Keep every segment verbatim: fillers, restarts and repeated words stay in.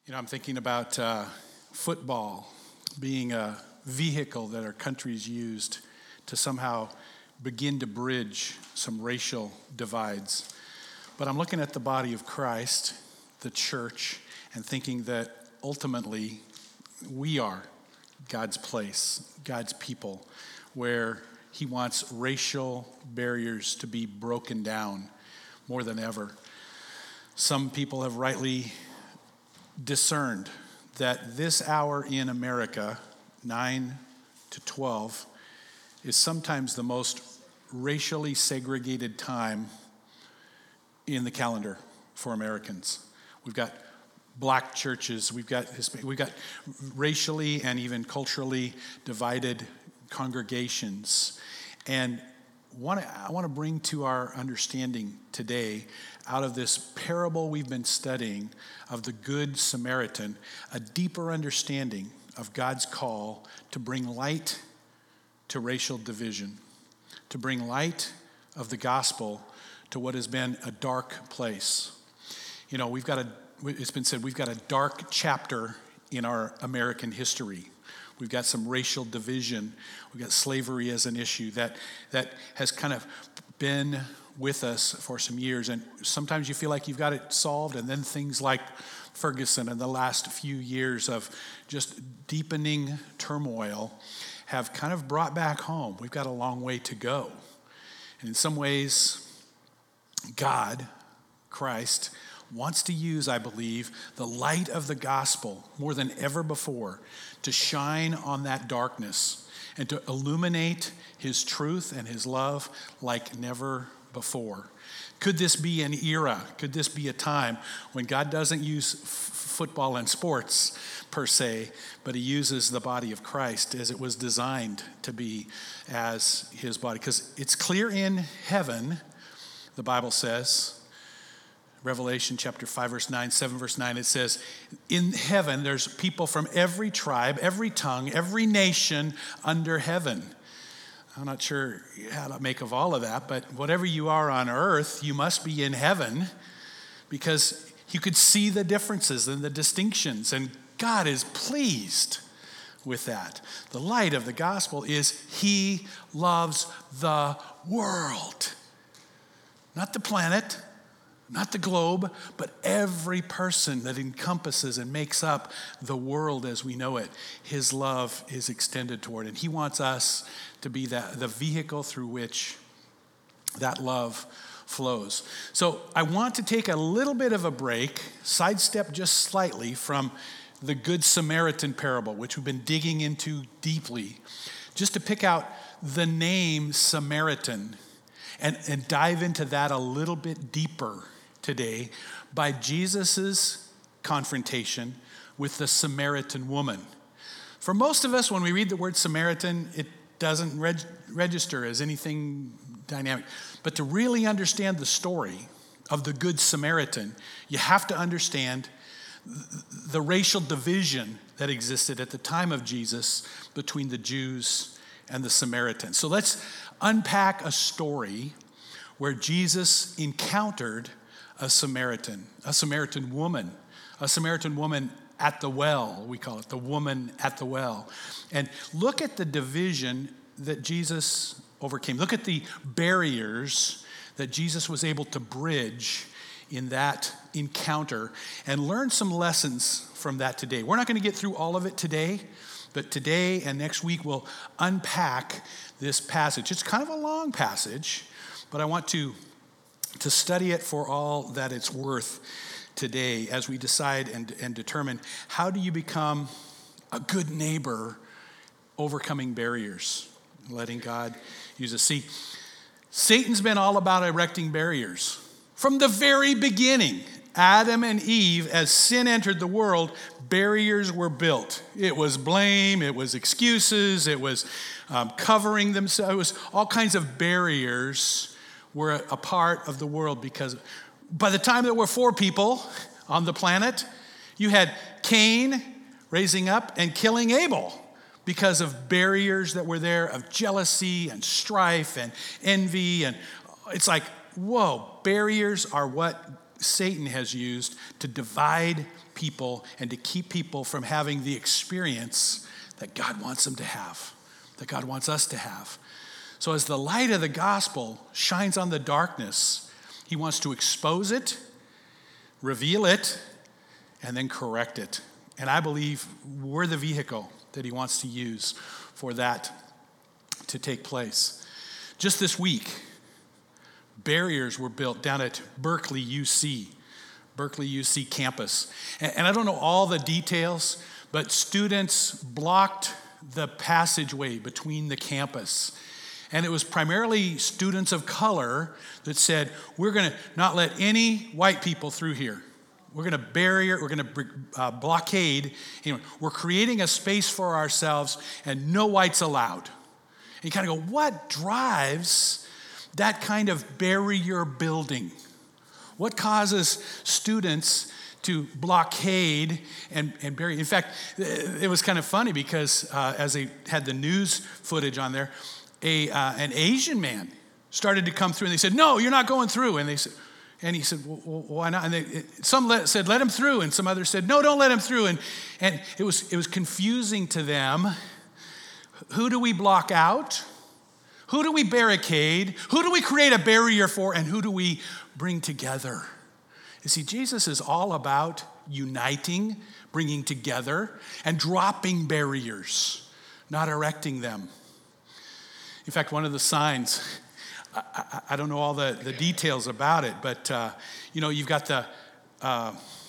You know, I'm thinking about uh, football being a vehicle that our country's used to somehow begin to bridge some racial divides. But I'm looking at the body of Christ, the church, and thinking that ultimately we are God's place, God's people, where he wants racial barriers to be broken down more than ever. Some people have rightly discerned that this hour in America, nine to twelve, is sometimes the most racially segregated time in the calendar for Americans. We've got black churches, we've got we've got racially and even culturally divided congregations. And want to, I want to bring to our understanding today, out of this parable we've been studying of the Good Samaritan, a deeper understanding of God's call to bring light to racial division, to bring light of the gospel to what has been a dark place. You know, we've got a, it's been said, we've got a dark chapter in our American history. We've got some racial division. We've got slavery as an issue that, that has kind of been with us for some years. And sometimes you feel like you've got it solved, and then things like Ferguson and the last few years of just deepening turmoil have kind of brought back home. We've got a long way to go. And in some ways, God, Christ, wants to use, I believe, the light of the gospel more than ever before to shine on that darkness and to illuminate his truth and his love like never before. Could this be an era? Could this be a time when God doesn't use f- football and sports per se, but he uses the body of Christ as it was designed to be as his body? Because it's clear in heaven, the Bible says, Revelation chapter five, verse nine, seven, verse nine, it says, in heaven, there's people from every tribe, every tongue, every nation under heaven. I'm not sure how to make of all of that, but whatever you are on earth, you must be in heaven, because you could see the differences and the distinctions, and God is pleased with that. The light of the gospel is he loves the world, not the planet, not the globe, but every person that encompasses and makes up the world as we know it. His love is extended toward, and he wants us to be that, the vehicle through which that love flows. So I want to take a little bit of a break, sidestep just slightly from the Good Samaritan parable, which we've been digging into deeply, just to pick out the name Samaritan and, and dive into that a little bit deeper today by Jesus's confrontation with the Samaritan woman. For most of us, when we read the word Samaritan, it doesn't reg- register as anything dynamic. But to really understand the story of the Good Samaritan, you have to understand the racial division that existed at the time of Jesus between the Jews and the Samaritans. So let's unpack a story where Jesus encountered a Samaritan, a Samaritan woman, a Samaritan woman at the well, we call it, the woman at the well. And look at the division that Jesus overcame. Look at the barriers that Jesus was able to bridge in that encounter, and learn some lessons from that today. We're not going to get through all of it today, but today and next week we'll unpack this passage. It's kind of a long passage, but I want to to study it for all that it's worth today as we decide and, and determine, how do you become a good neighbor overcoming barriers, letting God use us. See, Satan's been all about erecting barriers. From the very beginning, Adam and Eve, as sin entered the world, barriers were built. It was blame, it was excuses, it was um, covering themselves, it was all kinds of barriers were a part of the world, because by the time there were four people on the planet, you had Cain raising up and killing Abel because of barriers that were there of jealousy and strife and envy. And it's like, whoa, barriers are what Satan has used to divide people and to keep people from having the experience that God wants them to have, that God wants us to have. So as the light of the gospel shines on the darkness, he wants to expose it, reveal it, and then correct it. And I believe we're the vehicle that he wants to use for that to take place. Just this week, barriers were built down at Berkeley U C, Berkeley U C campus. And, and I don't know all the details, but students blocked the passageway between the campus. And it was primarily students of color that said, we're going to not let any white people through here. We're going to barrier, we're going to uh, blockade. You know, we're creating a space for ourselves and no whites allowed. And you kind of go, what drives that kind of barrier building? What causes students to blockade and, and bury? In fact, it was kind of funny because uh, as they had the news footage on there, a uh, an Asian man started to come through, and they said, "No, you're not going through." And they said, and he said, well, "Why not?" And they, it, some let, said, "Let him through," and some others said, "No, don't let him through." And and it was it was confusing to them. Who do we block out? Who do we barricade? Who do we create a barrier for? And who do we bring together? You see, Jesus is all about uniting, bringing together, and dropping barriers, not erecting them. In fact, one of the signs, I, I, I don't know all the, the details about it, but, uh, you know, you've got the uh,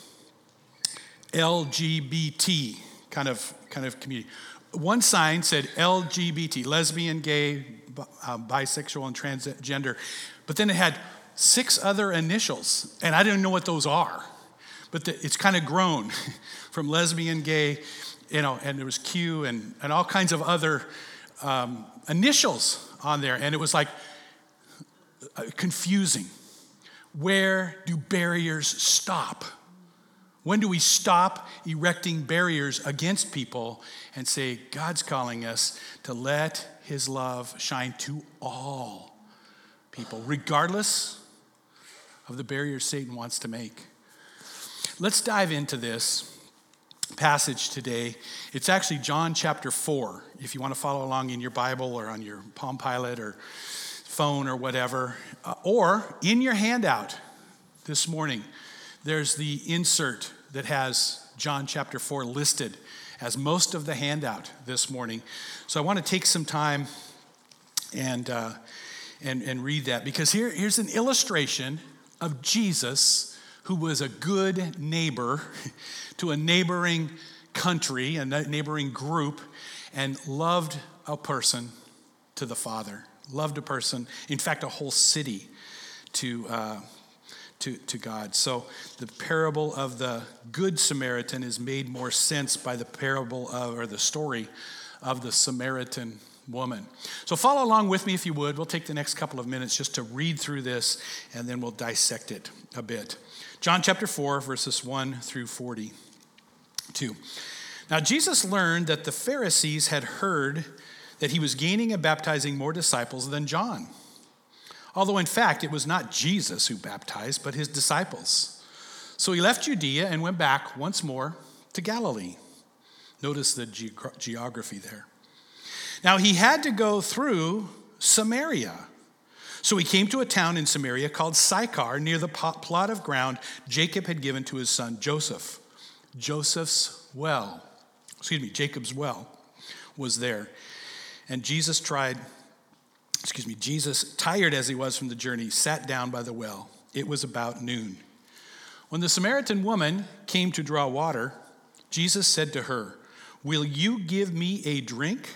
L G B T kind of, kind of community. One sign said L G B T, lesbian, gay, uh, bisexual, and transgender. But then it had six other initials, and I didn't know what those are. But the, it's kind of grown from lesbian, gay, you know, and there was Q and, and all kinds of other um, initials on there. And it was like uh, confusing. Where do barriers stop? When do we stop erecting barriers against people and say, God's calling us to let his love shine to all people, regardless of the barriers Satan wants to make? Let's dive into this passage today. It's actually John chapter four, if you want to follow along in your Bible or on your Palm Pilot or phone or whatever, uh, or in your handout this morning. There's the insert that has John chapter four listed as most of the handout this morning. So I want to take some time and uh, and, and read that, because here, here's an illustration of Jesus, who was a good neighbor to a neighboring country, a neighboring group, and loved a person to the Father, loved a person, in fact, a whole city to uh, To, to God. So the parable of the Good Samaritan is made more sense by the parable of, or the story of the Samaritan woman. So follow along with me if you would. We'll take the next couple of minutes just to read through this, and then we'll dissect it a bit. John chapter four, verses one through forty-two. Now Jesus learned that the Pharisees had heard that he was gaining and baptizing more disciples than John. Although, in fact, it was not Jesus who baptized, but his disciples. So he left Judea and went back once more to Galilee. Notice the ge- geography there. Now, he had to go through Samaria. So he came to a town in Samaria called Sychar, near the plot of ground Jacob had given to his son Joseph. Joseph's well, excuse me, Jacob's well was there. And Jesus tried... Excuse me, Jesus, tired as he was from the journey, sat down by the well. It was about noon. When the Samaritan woman came to draw water, Jesus said to her, "Will you give me a drink?"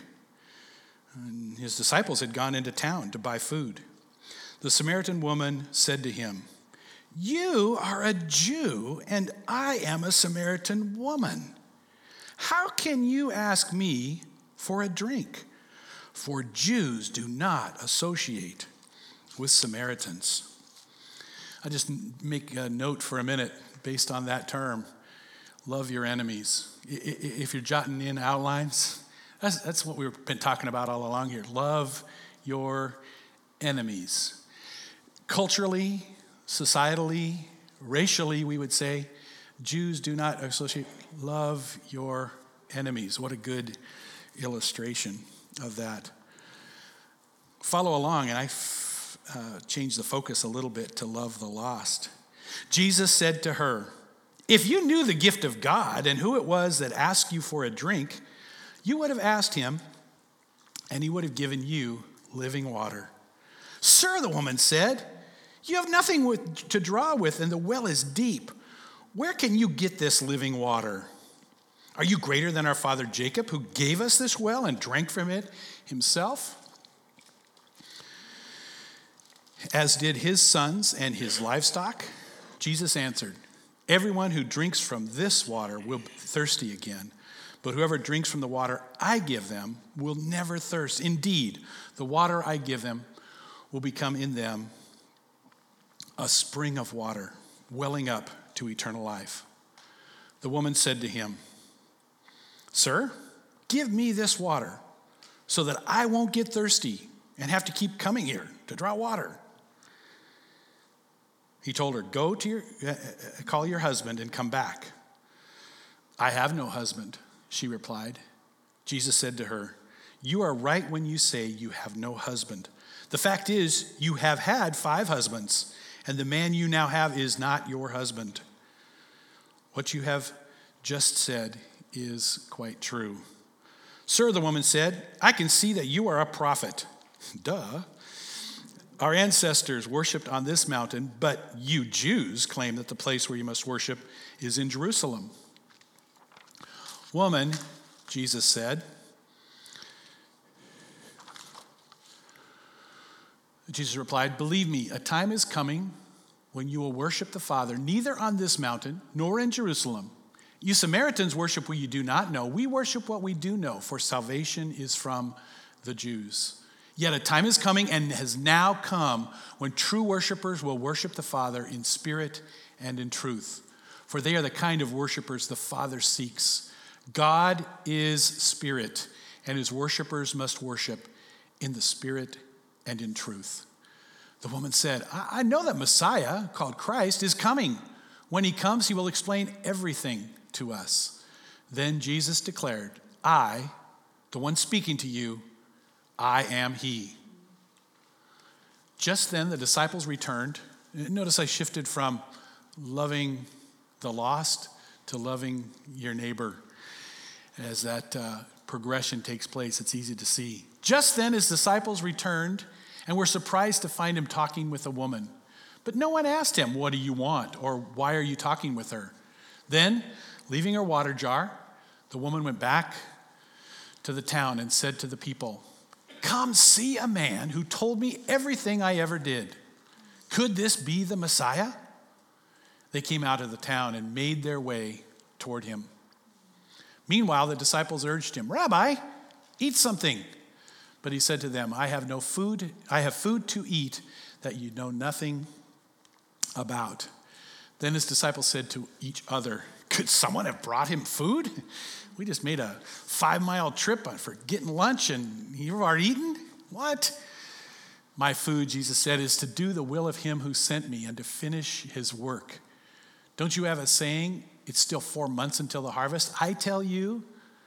And his disciples had gone into town to buy food. The Samaritan woman said to him, "You are a Jew, and I am a Samaritan woman. How can you ask me for a drink? For Jews do not associate with Samaritans." I just make a note for a minute based on that term. Love your enemies. If you're jotting in outlines, that's, that's what we've been talking about all along here. Love your enemies. Culturally, societally, Racially, we would say, Jews do not associate, love your enemies. What a good illustration of that. Follow along, and I f- uh, changed the focus a little bit to love the lost. Jesus said to her, if you knew the gift of God and who it was that asked you for a drink, you would have asked him, and he would have given you living water. Sir, the woman said, you have nothing with, to draw with, and the well is deep. Where can you get this living water? Are you greater than our father Jacob, who gave us this well and drank from it himself, as did his sons and his livestock? Jesus answered, everyone who drinks from this water will be thirsty again, but whoever drinks from the water I give them will never thirst. Indeed, the water I give them will become in them a spring of water, welling up to eternal life. The woman said to him, sir, give me this water so that I won't get thirsty and have to keep coming here to draw water. He told her, go to your, uh, call your husband and come back. I have no husband, she replied. Jesus said to her, you are right when you say you have no husband. The fact is, you have had five husbands, and the man you now have is not your husband. What you have just said is quite true. Sir, the woman said, I can see that you are a prophet. Duh. Our ancestors worshipped on this mountain, but you Jews claim that the place where you must worship is in Jerusalem. Woman, Jesus said, Jesus replied, believe me, a time is coming when you will worship the Father, neither on this mountain nor in Jerusalem. You Samaritans worship what you do not know. We worship what we do know, for salvation is from the Jews. Yet a time is coming and has now come when true worshipers will worship the Father in spirit and in truth, for they are the kind of worshipers the Father seeks. God is spirit, and his worshipers must worship in the spirit and in truth. The woman said, I, I know that Messiah, called Christ, is coming. When he comes, he will explain everything to us. Then Jesus declared, I, the one speaking to you, I am he. Just then the disciples returned. Notice I shifted from loving the lost to loving your neighbor. As that uh, progression takes place, it's easy to see. Just then his disciples returned and were surprised to find him talking with a woman. But no one asked him, what do you want? Or why are you talking with her? Then, leaving her water jar, the woman went back to the town and said to the people, come see a man who told me everything I ever did. Could this be the Messiah? They came out of the town and made their way toward him. Meanwhile, the disciples urged him, Rabbi, eat something. But he said to them, I have no food, I have food to eat that you know nothing about. Then his disciples said to each other, could someone have brought him food? We just made a five-mile trip for getting lunch, and you've already eaten? What? My food, Jesus said, is to do the will of him who sent me and to finish his work. Don't you have a saying, it's still four months until the harvest? I tell you,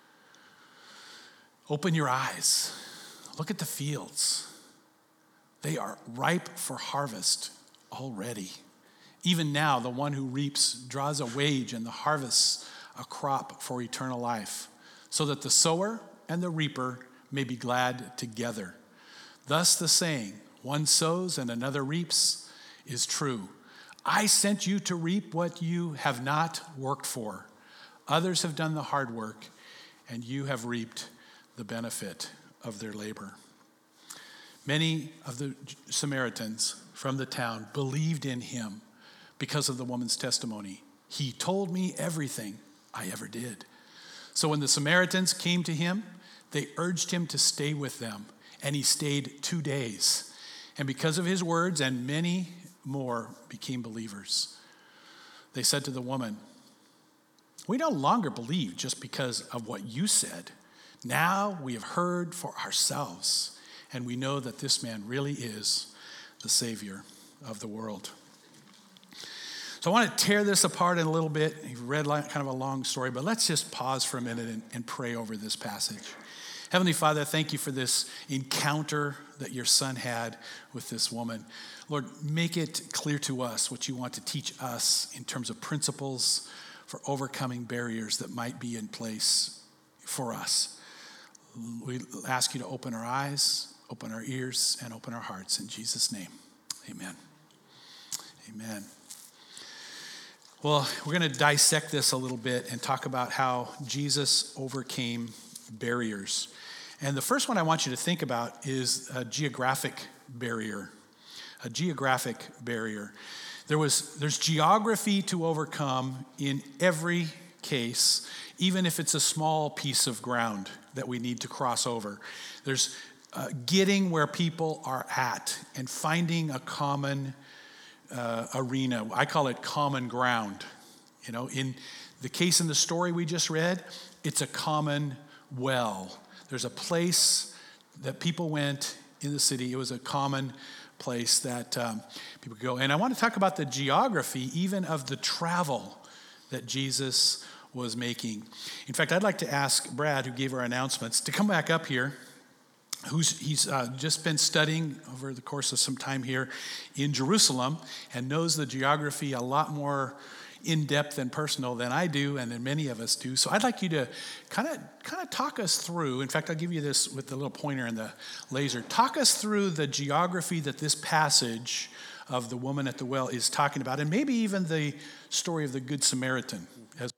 open your eyes. Look at the fields. They are ripe for harvest already. Even now, the one who reaps draws a wage and the harvests a crop for eternal life, so that the sower and the reaper may be glad together. Thus the saying, one sows and another reaps, is true. I sent you to reap what you have not worked for. Others have done the hard work, and you have reaped the benefit of their labor. Many of the Samaritans from the town believed in him because of the woman's testimony. He told me everything I ever did. So when the Samaritans came to him, they urged him to stay with them, and he stayed two days. And because of his words, and many more became believers. They said to the woman, we no longer believe just because of what you said. Now we have heard for ourselves, and we know that this man really is the Savior of the world. So I want to tear this apart in a little bit. You've read kind of a long story, but let's just pause for a minute and, and pray over this passage. Heavenly Father, thank you for this encounter that your son had with this woman. Lord, make it clear to us what you want to teach us in terms of principles for overcoming barriers that might be in place for us. We ask you to open our eyes, open our ears, and open our hearts. In Jesus' name, amen. Amen. Well, we're going to dissect this a little bit and talk about how Jesus overcame barriers. And the first one I want you to think about is a geographic barrier. A geographic barrier. There was, there's geography to overcome in every case, even if it's a small piece of ground that we need to cross over. There's uh, getting where people are at and finding a common uh, arena. I call it common ground. You know, in the case in the story we just read, it's a common well. There's a place that people went in the city. It was a common place that um, people could go. And I want to talk about the geography, even of the travel that Jesus was making. In fact, I'd like to ask Brad, who gave our announcements, to come back up here. Who's he's uh, just been studying over the course of some time here in Jerusalem and knows the geography a lot more in-depth and personal than I do and than many of us do. So I'd like you to kind of kind of talk us through. In fact, I'll give you this with the little pointer and the laser. Talk us through the geography that this passage of the woman at the well is talking about, and maybe even the story of the Good Samaritan. As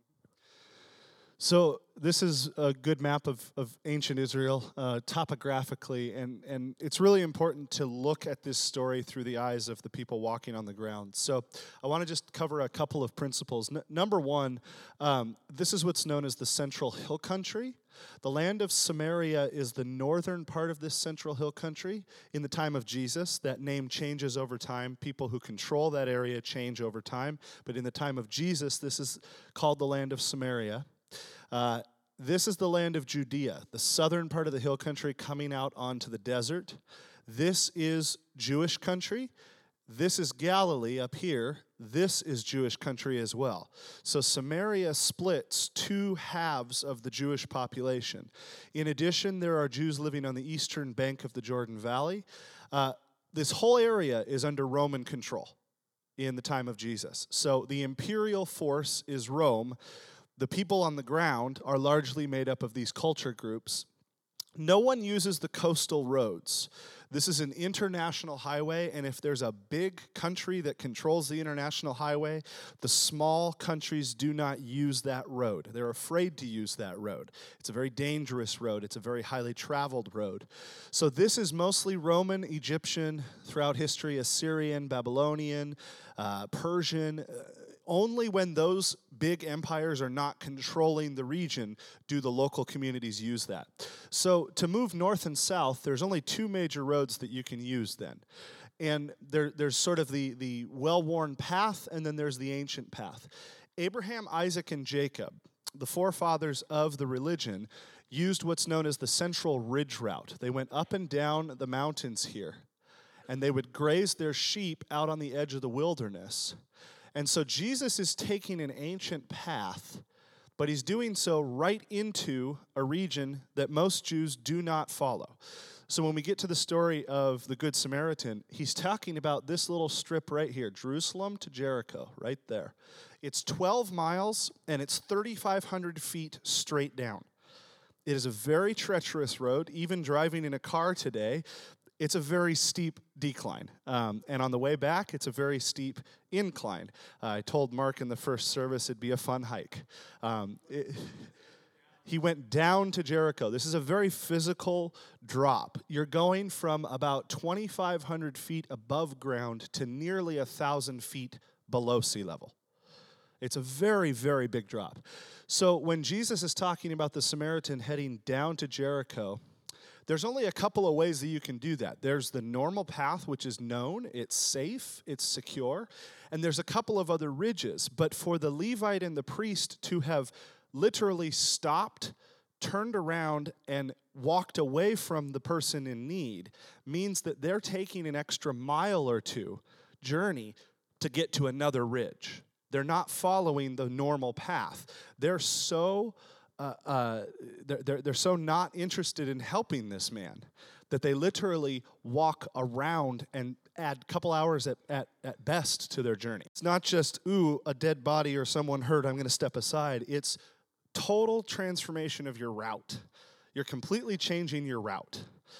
So this is a good map of, of ancient Israel uh, topographically, and, and it's really important to look at this story through the eyes of the people walking on the ground. So I want to just cover a couple of principles. N- number one, um, this is what's known as the Central Hill Country. The land of Samaria is the northern part of this Central Hill Country. In the time of Jesus, that name changes over time. People who control that area change over time. But in the time of Jesus, this is called the land of Samaria. Uh, this is the land of Judea, the southern part of the hill country coming out onto the desert. This is Jewish country. This is Galilee up here. This is Jewish country as well. So Samaria splits two halves of the Jewish population. In addition, there are Jews living on the eastern bank of the Jordan Valley. Uh, this whole area is under Roman control in the time of Jesus. So the imperial force is Rome. The people on the ground are largely made up of these culture groups. No one uses the coastal roads. This is an international highway, and if there's a big country that controls the international highway, the small countries do not use that road. They're afraid to use that road. It's a very dangerous road. It's a very highly traveled road. So this is mostly Roman, Egyptian, throughout history, Assyrian, Babylonian, uh, Persian. Uh, Only when those big empires are not controlling the region do the local communities use that. So to move north and south, there's only two major roads that you can use then. And there, there's sort of the, the well-worn path, and then there's the ancient path. Abraham, Isaac, and Jacob, the forefathers of the religion, used what's known as the Central Ridge Route. They went up and down the mountains here, and they would graze their sheep out on the edge of the wilderness. And so Jesus is taking an ancient path, but he's doing so right into a region that most Jews do not follow. So when we get to the story of the Good Samaritan, he's talking about this little strip right here, Jerusalem to Jericho, right there. It's twelve miles, and it's thirty-five hundred feet straight down. It is a very treacherous road. Even driving in a car today, it's a very steep decline. Um, and on the way back, it's a very steep incline. Uh, I told Mark in the first service it'd be a fun hike. Um, it, he went down to Jericho. This is a very physical drop. You're going from about twenty-five hundred feet above ground to nearly one thousand feet below sea level. It's a very, very big drop. So when Jesus is talking about the Samaritan heading down to Jericho, there's only a couple of ways that you can do that. There's the normal path, which is known. It's safe. It's secure. And there's a couple of other ridges. But for the Levite and the priest to have literally stopped, turned around, and walked away from the person in need means that they're taking an extra mile or two journey to get to another ridge. They're not following the normal path. They're so uh, uh, they're, they're, they're so not interested in helping this man that they literally walk around and add a couple hours at, at, at best to their journey. It's not just, ooh, a dead body or someone hurt, I'm going to step aside. It's total transformation of your route. You're completely changing your route.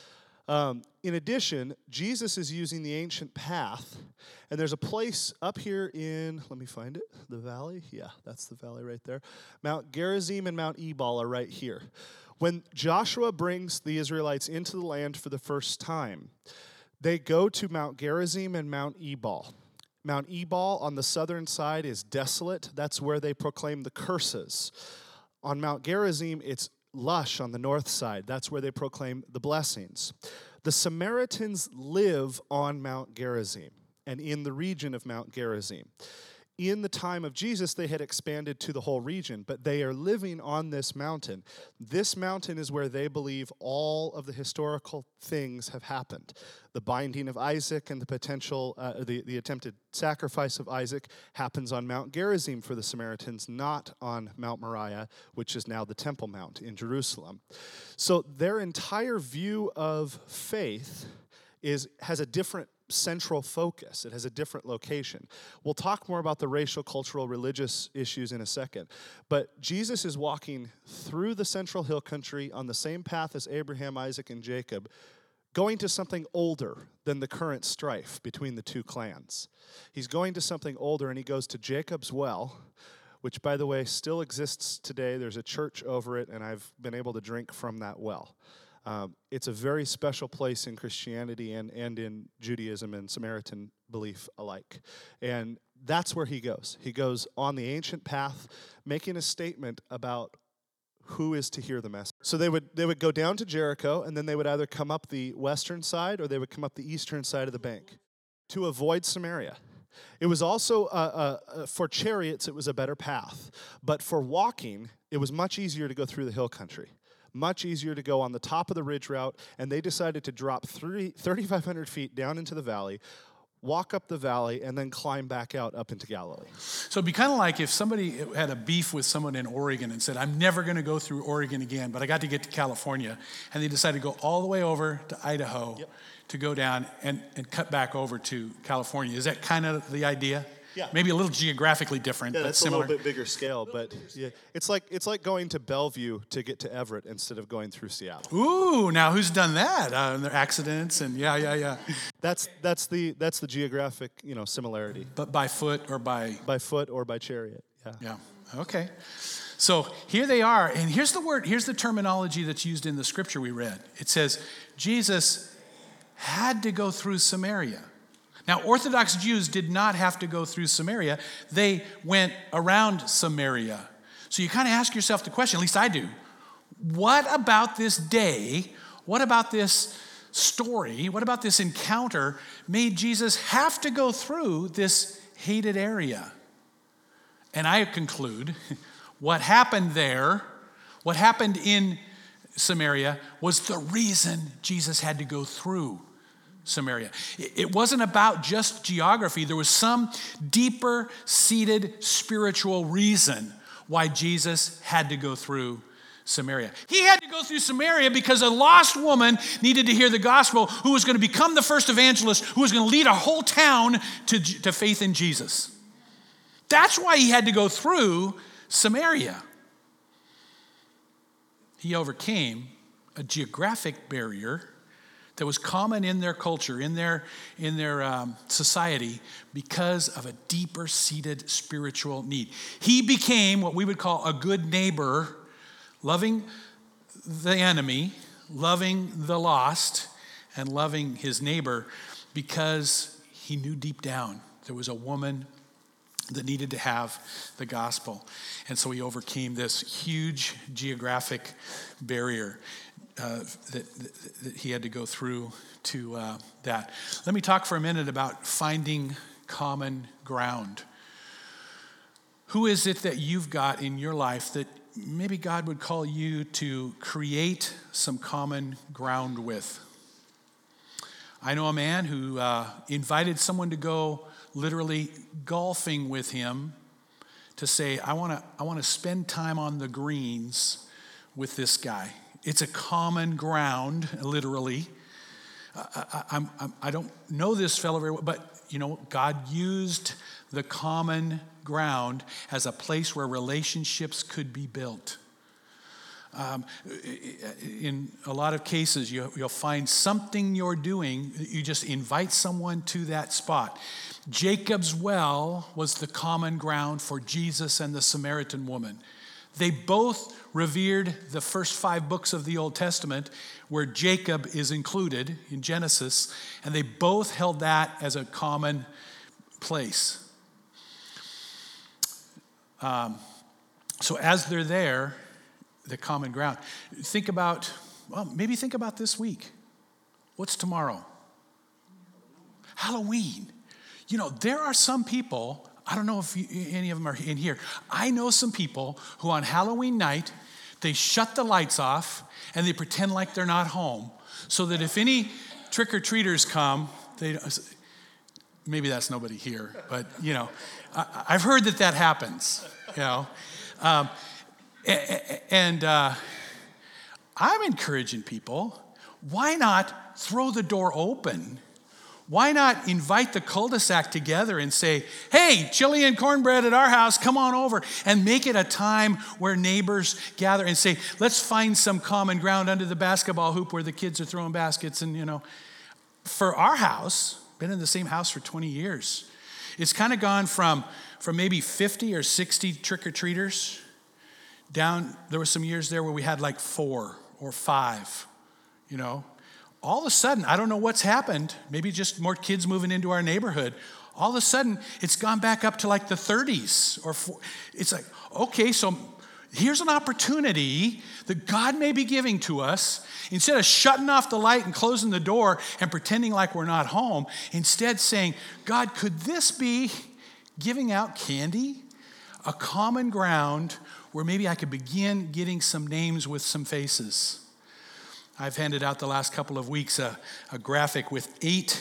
Um, in addition, Jesus is using the ancient path, and there's a place up here in, let me find it, the valley. Yeah, that's the valley right there. Mount Gerizim and Mount Ebal are right here. When Joshua brings the Israelites into the land for the first time, they go to Mount Gerizim and Mount Ebal. Mount Ebal on the southern side is desolate. That's where they proclaim the curses. On Mount Gerizim, it's lush on the north side. That's where they proclaim the blessings. The Samaritans live on Mount Gerizim and in the region of Mount Gerizim. In the time of Jesus, they had expanded to the whole region, but they are living on this mountain. This mountain is where they believe all of the historical things have happened. The binding of Isaac and the potential, uh, the, the attempted sacrifice of Isaac happens on Mount Gerizim for the Samaritans, not on Mount Moriah, which is now the Temple Mount in Jerusalem. So their entire view of faith is has a different central focus. It has a different location. We'll talk more about the racial, cultural, religious issues in a second. But Jesus is walking through the central hill country on the same path as Abraham, Isaac, and Jacob, going to something older than the current strife between the two clans. He's going to something older, and he goes to Jacob's well, which, by the way, still exists today. There's a church over it, and I've been able to drink from that well. Um, it's a very special place in Christianity and, and in Judaism and Samaritan belief alike. And that's where he goes. He goes on the ancient path, making a statement about who is to hear the message. So they would they would go down to Jericho, and then they would either come up the western side or they would come up the eastern side of the bank to avoid Samaria. It was also, uh, uh, for chariots, it was a better path. But for walking, it was much easier to go through the hill country. Much easier to go on the top of the ridge route, and they decided to drop thirty-five hundred feet down into the valley, walk up the valley, and then climb back out up into Galilee. So it'd be kind of like if somebody had a beef with someone in Oregon and said, I'm never going to go through Oregon again, but I got to get to California, and they decided to go all the way over to Idaho yep. to go down and, and cut back over to California. Is that kind of the idea? Yeah. Maybe a little geographically different, yeah, but that's similar. a little bit bigger scale, but yeah, it's like it's like going to Bellevue to get to Everett instead of going through Seattle. Ooh, now who's done that? Uh, there are accidents and yeah, yeah, yeah. That's that's the that's the geographic, you know, similarity. But by foot or by by foot or by chariot. Yeah. Yeah. Okay. So here they are, and here's the word, here's the terminology that's used in the scripture we read. It says Jesus had to go through Samaria. Now, Orthodox Jews did not have to go through Samaria. They went around Samaria. So you kind of ask yourself the question, at least I do, what about this day, what about this story, what about this encounter made Jesus have to go through this hated area? And I conclude what happened there, what happened in Samaria was the reason Jesus had to go through Samaria. It wasn't about just geography. There was some deeper seated spiritual reason why Jesus had to go through Samaria. He had to go through Samaria because a lost woman needed to hear the gospel who was going to become the first evangelist, who was going to lead a whole town to, to faith in Jesus. That's why he had to go through Samaria. He overcame a geographic barrier that was common in their culture, in their, in their um, society, because of a deeper seated spiritual need. He became what we would call a good neighbor, loving the enemy, loving the lost, and loving his neighbor, because he knew deep down there was a woman that needed to have the gospel. And so he overcame this huge geographic barrier uh, that, that, that he had to go through to uh, that. Let me talk for a minute about finding common ground. Who is it that you've got in your life that maybe God would call you to create some common ground with? I know a man who uh, invited someone to go literally golfing with him to say, I want to I want to spend time on the greens with this guy. It's a common ground, literally. I, I, I'm, I don't know this fellow very well, but you know, God used the common ground as a place where relationships could be built. Um, in a lot of cases, you, you'll find something you're doing, you just invite someone to that spot. Jacob's well was the common ground for Jesus and the Samaritan woman. They both revered the first five books of the Old Testament, where Jacob is included in Genesis, and they both held that as a common place. Um, so as they're there, the common ground. Think about, well, maybe think about this week. What's tomorrow? Halloween. You know, there are some people, I don't know if you, any of them are in here. I know some people who on Halloween night, they shut the lights off and they pretend like they're not home so that if any trick-or-treaters come, they maybe that's nobody here, but you know, I, I've heard that that happens, you know. Um, And uh, I'm encouraging people, why not throw the door open? Why not invite the cul-de-sac together and say, hey, chili and cornbread at our house, come on over, and make it a time where neighbors gather and say, let's find some common ground under the basketball hoop where the kids are throwing baskets. And, you know, for our house, been in the same house for twenty years, it's kind of gone from, from maybe fifty or sixty trick-or-treaters down, there were some years there where we had like four or five, you know. All of a sudden, I don't know what's happened, maybe just more kids moving into our neighborhood. All of a sudden, it's gone back up to like the thirties or four. It's like, okay, so here's an opportunity that God may be giving to us. Instead of shutting off the light and closing the door and pretending like we're not home, instead saying, God, could this be giving out candy? A common ground where maybe I could begin getting some names with some faces. I've handed out the last couple of weeks a, a graphic with eight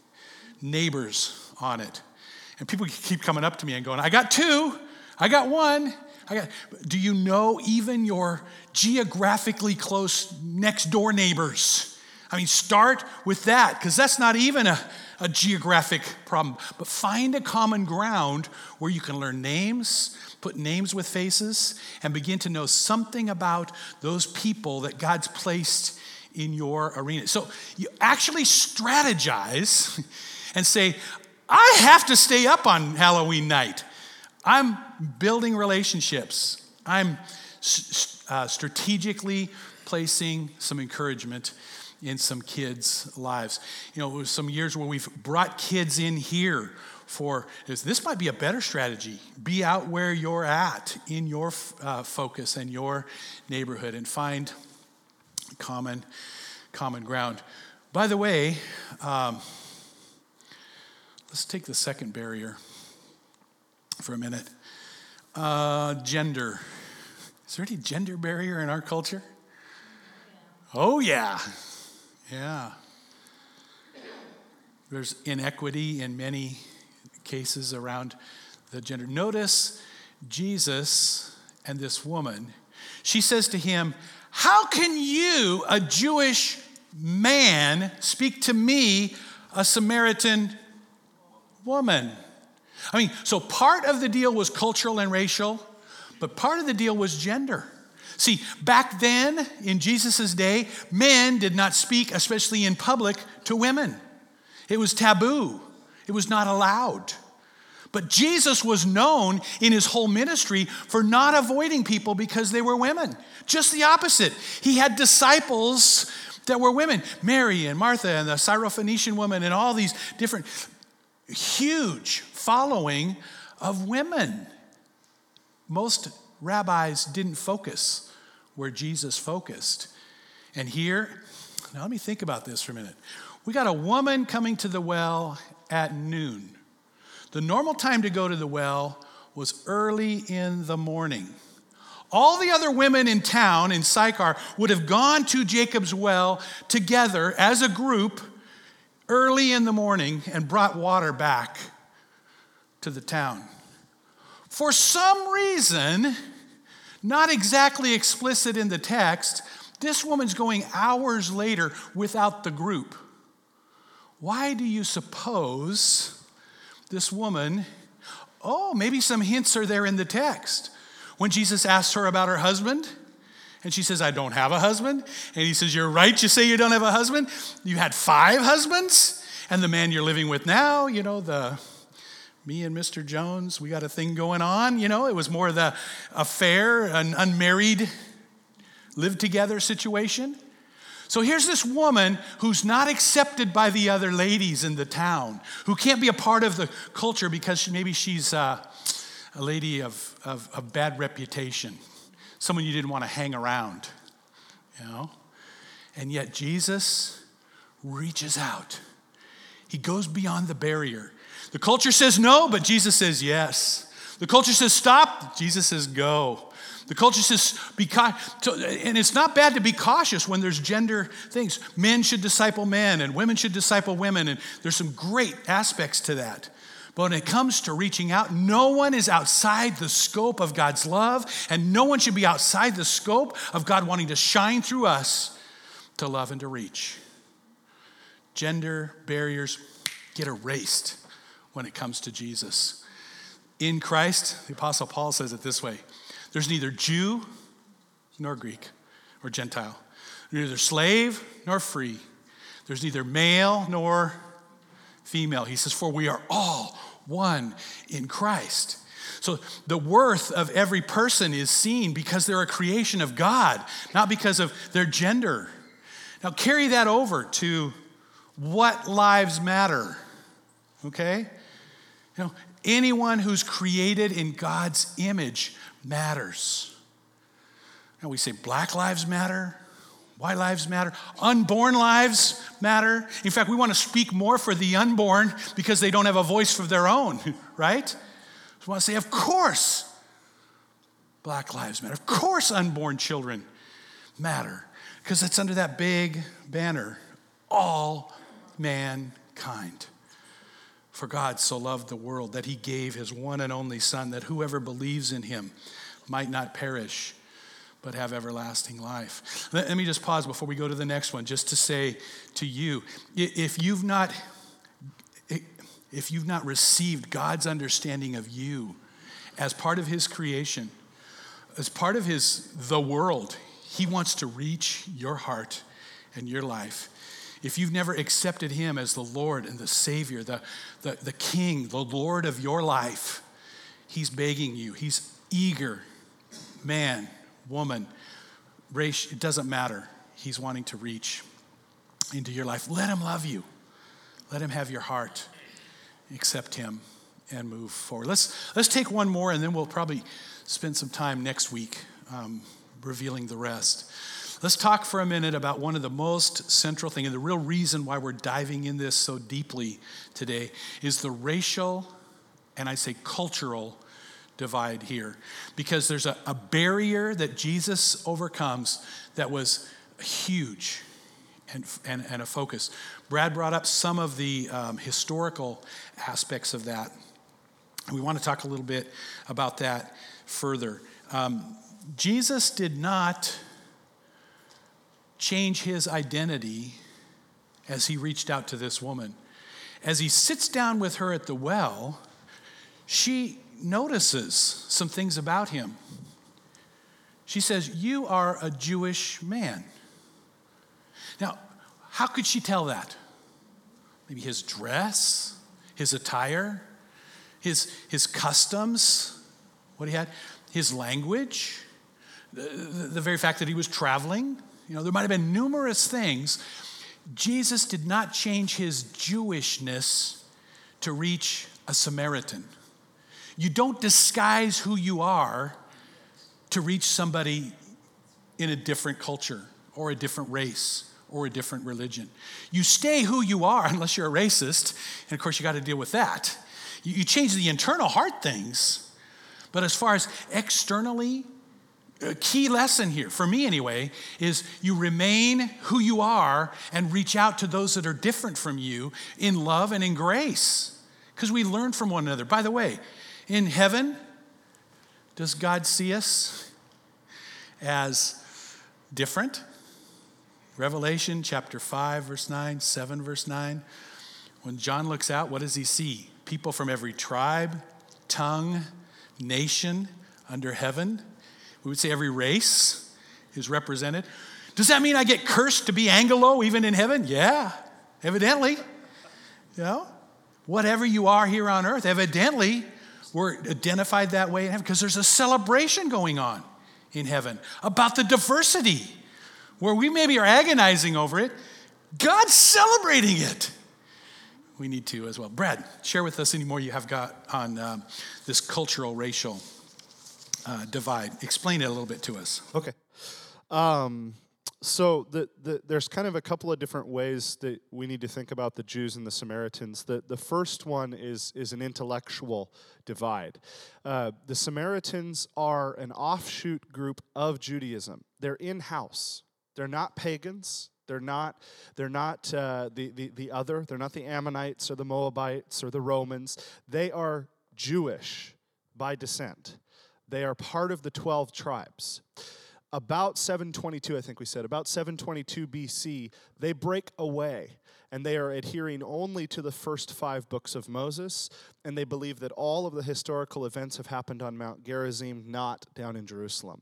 neighbors on it. And people keep coming up to me and going, I got two, I got one. I got. Do you know even your geographically close next door neighbors? I mean, start with that, because that's not even a, a geographic problem. But find a common ground where you can learn names, put names with faces, and begin to know something about those people that God's placed in your arena. So you actually strategize and say, I have to stay up on Halloween night. I'm building relationships. I'm uh, strategically placing some encouragement in some kids' lives. You know, it was some years where we've brought kids in here for, this might be a better strategy. Be out where you're at in your uh, focus and your neighborhood and find common, common ground. By the way, um, let's take the second barrier for a minute. Uh, gender. Is there any gender barrier in our culture? Oh, yeah. Yeah. There's inequity in many cases around the gender. Notice Jesus and this woman. She says to him, how can you, a Jewish man, speak to me, a Samaritan woman? I mean, so part of the deal was cultural and racial, but part of the deal was gender. See, back then, in Jesus' day, men did not speak, especially in public, to women. It was taboo. It was not allowed. But Jesus was known in his whole ministry for not avoiding people because they were women. Just the opposite. He had disciples that were women. Mary and Martha and the Syrophoenician woman and all these different huge following of women. Most rabbis didn't focus where Jesus focused. And here, now let me think about this for a minute. We got a woman coming to the well at noon. The normal time to go to the well was early in the morning. All the other women in town, in Sychar, would have gone to Jacob's well together as a group early in the morning and brought water back to the town. For some reason, not exactly explicit in the text, this woman's going hours later without the group. Why do you suppose this woman, oh, maybe some hints are there in the text. When Jesus asks her about her husband, and she says, I don't have a husband. And he says, you're right, you say you don't have a husband. You had five husbands, and the man you're living with now, you know, the me and Mister Jones, we got a thing going on. You know, it was more the affair, an unmarried, live together situation. So here's this woman who's not accepted by the other ladies in the town, who can't be a part of the culture because she, maybe she's uh, a lady of, of, of bad reputation, someone you didn't want to hang around, you know. And yet Jesus reaches out. He goes beyond the barrier. The culture says no, but Jesus says yes. The culture says stop, Jesus says go. The culture says, be ca- and it's not bad to be cautious when there's gender things. Men should disciple men and women should disciple women, and there's some great aspects to that. But when it comes to reaching out, no one is outside the scope of God's love, and no one should be outside the scope of God wanting to shine through us to love and to reach. Gender barriers get erased when it comes to Jesus. In Christ, the Apostle Paul says it this way: there's neither Jew nor Greek or Gentile, neither slave nor free. There's neither male nor female. He says, for we are all one in Christ. So the worth of every person is seen because they're a creation of God, not because of their gender. Now carry that over to what lives matter, okay? You know, anyone who's created in God's image matters. Now we say black lives matter, white lives matter, unborn lives matter. In fact, we want to speak more for the unborn because they don't have a voice for their own, right? So we want to say, of course, black lives matter. Of course, unborn children matter because it's under that big banner, all mankind. For God so loved the world that he gave his one and only Son, that whoever believes in him might not perish, but have everlasting life. Let, let me just pause before we go to the next one, just to say to you, if you've not, if you've not received God's understanding of you as part of his creation, as part of his, the world, he wants to reach your heart and your life. If you've never accepted him as the Lord and the Savior, the, the, the King, the Lord of your life, he's begging you. He's eager. Man, woman, race, it doesn't matter. He's wanting to reach into your life. Let him love you. Let him have your heart. Accept him and move forward. Let's, let's take one more, and then we'll probably spend some time next week um, revealing the rest. Let's talk for a minute about one of the most central things, and the real reason why we're diving in this so deeply today is the racial, and I say cultural, divide here. Because there's a, a barrier that Jesus overcomes that was huge and, and, and a focus. Brad brought up some of the um, historical aspects of that. And we want to talk a little bit about that further. Um, Jesus did not change his identity as he reached out to this woman. As he sits down with her at the well, she notices some things about him. She says, you are a Jewish man. Now, how could she tell that? Maybe his dress, his attire, his, his customs, what he had, his language, the, the, the very fact that he was traveling. You know, there might have been numerous things. Jesus did not change his Jewishness to reach a Samaritan. You don't disguise who you are to reach somebody in a different culture or a different race or a different religion. You stay who you are unless you're a racist, and of course you got to deal with that. You, you change the internal heart things, but as far as externally, a key lesson here, for me anyway, is you remain who you are and reach out to those that are different from you in love and in grace. because we learn from one another. By the way, in heaven, does God see us as different? Revelation chapter five, verse nine, seven, verse nine. When John looks out, what does he see? People from every tribe, tongue, nation under heaven. We would say every race is represented. Does that mean I get cursed to be Anglo even in heaven? Yeah, evidently. You know, whatever you are here on earth, evidently we're identified that way in heaven because there's a celebration going on in heaven about the diversity where we maybe are agonizing over it. God's celebrating it. We need to as well. Brad, share with us any more you have got on um, this cultural, racial uh, divide. Explain it a little bit to us. Okay. Um, so the, the, there's kind of a couple of different ways that we need to think about the Jews and the Samaritans. The, the first one is, is an intellectual divide. Uh, the Samaritans are an offshoot group of Judaism. They're in-house. They're not pagans. They're not, they're not uh, the, the, the other. They're not the Ammonites or the Moabites or the Romans. They are Jewish by descent. They are part of the twelve tribes. About seven twenty-two, I think we said, about seven twenty-two B C, they break away, and they are adhering only to the first five books of Moses, and they believe that all of the historical events have happened on Mount Gerizim, not down in Jerusalem.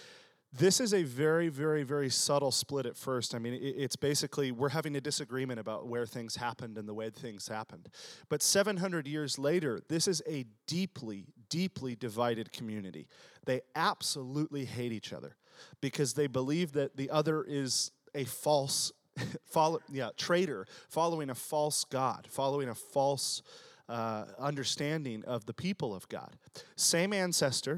This is a very, very, very subtle split at first. I mean, it's basically we're having a disagreement about where things happened and the way things happened. But seven hundred years later, this is a deeply, deeply divided community. They absolutely hate each other because they believe that the other is a false, follow, yeah, traitor, following a false God, following a false uh, understanding of the people of God. Same ancestor.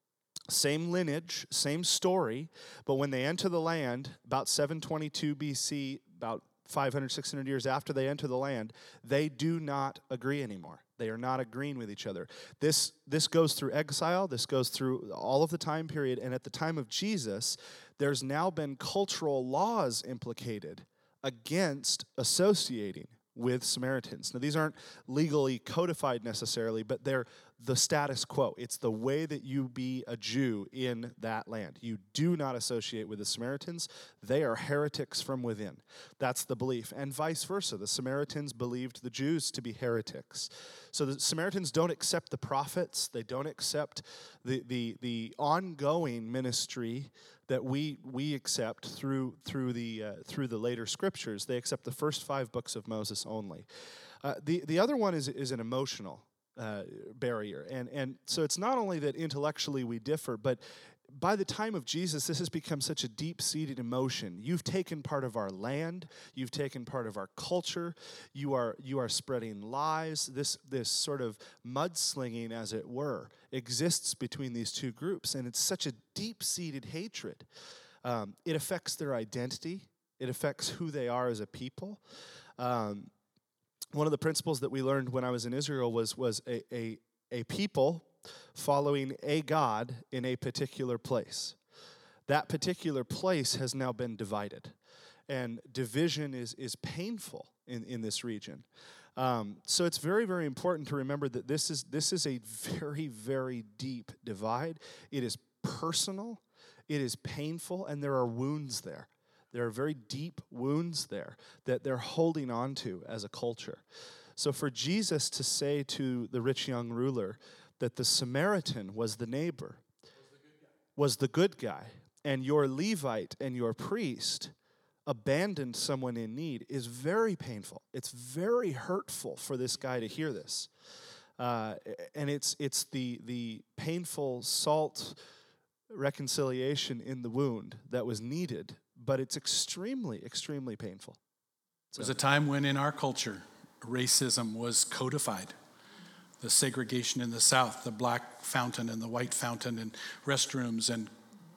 Same lineage, same story, but when they enter the land, about seven twenty-two B C, about five hundred, six hundred years after they enter the land, they do not agree anymore. They are not agreeing with each other. This, this goes through exile. This goes through all of the time period. And at the time of Jesus, there's now been cultural laws implicated against associating with Samaritans. Now, these aren't legally codified necessarily, but they're the status quo. It's the way that you be a Jew in that land. You do not associate with the Samaritans. They are heretics from within. That's the belief. And vice versa. The Samaritans believed the Jews to be heretics. So the Samaritans don't accept the prophets. They don't accept the the, the ongoing ministry that we we accept through through the uh, through the later scriptures. They accept the first five books of Moses only. Uh, the the other one is is an emotional uh, barrier, and and so it's not only that intellectually we differ, but by the time of Jesus, this has become such a deep-seated emotion. You've taken part of our land. You've taken part of our culture. You are you are spreading lies. This this sort of mudslinging, as it were, exists between these two groups, and it's such a deep-seated hatred. Um, it affects their identity. It affects who they are as a people. Um, one of the principles that we learned when I was in Israel was was a a, a people following a God in a particular place. That particular place has now been divided. And division is, is painful in, in this region. Um, so it's very, very important to remember that this is this is a very, very deep divide. It is personal, it is painful, and there are wounds there. There are very deep wounds there that they're holding on to as a culture. So for Jesus to say to the rich young ruler that the Samaritan was the neighbor, was the good guy, and your Levite and your priest abandoned someone in need is very painful. It's very hurtful for this guy to hear this. Uh, and it's it's the the painful salt reconciliation in the wound that was needed, but it's extremely, extremely painful. So. There was a time when in our culture, racism was codified. The segregation in the South, the black fountain and the white fountain and restrooms and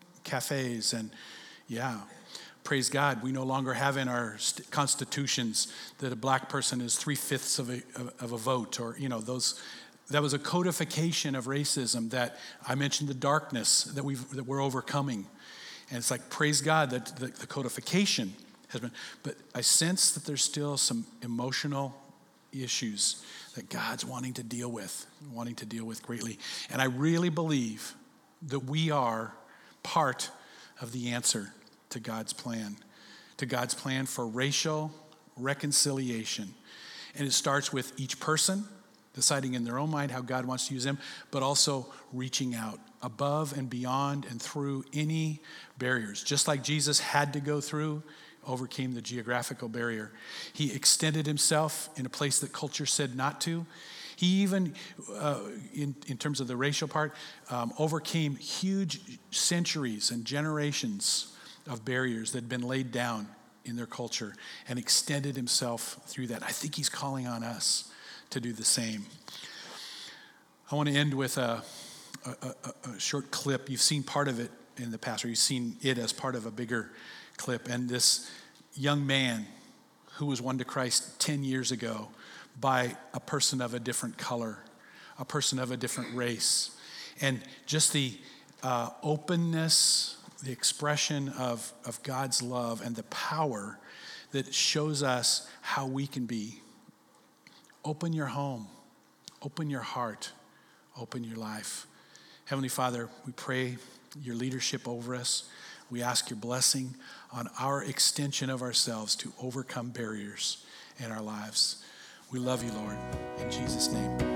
cafes and, yeah, praise God, we no longer have in our st- constitutions that a black person is three-fifths of a, of a vote or, you know, those. That was a codification of racism that I mentioned the darkness that, we've, that we're overcoming. And it's like, praise God that the, the codification has been, but I sense that there's still some emotional issues that God's wanting to deal with, wanting to deal with greatly. And I really believe that we are part of the answer to God's plan, to God's plan for racial reconciliation. And it starts with each person deciding in their own mind how God wants to use them, but also reaching out above and beyond and through any barriers. Just like Jesus had to go through, overcame the geographical barrier. He extended himself in a place that culture said not to. He even, uh, in, in terms of the racial part, um, overcame huge centuries and generations of barriers that had been laid down in their culture and extended himself through that. I think he's calling on us to do the same. I want to end with a, a, a, a short clip. You've seen part of it in the past, or you've seen it as part of a bigger clip. And this young man who was won to Christ ten years ago by a person of a different color, a person of a different race. And just the uh, openness, the expression of, of God's love and the power that shows us how we can be. Open your home, open your heart, open your life. Heavenly Father, we pray your leadership over us. We ask your blessing on our extension of ourselves to overcome barriers in our lives. We love you, Lord. In Jesus' name.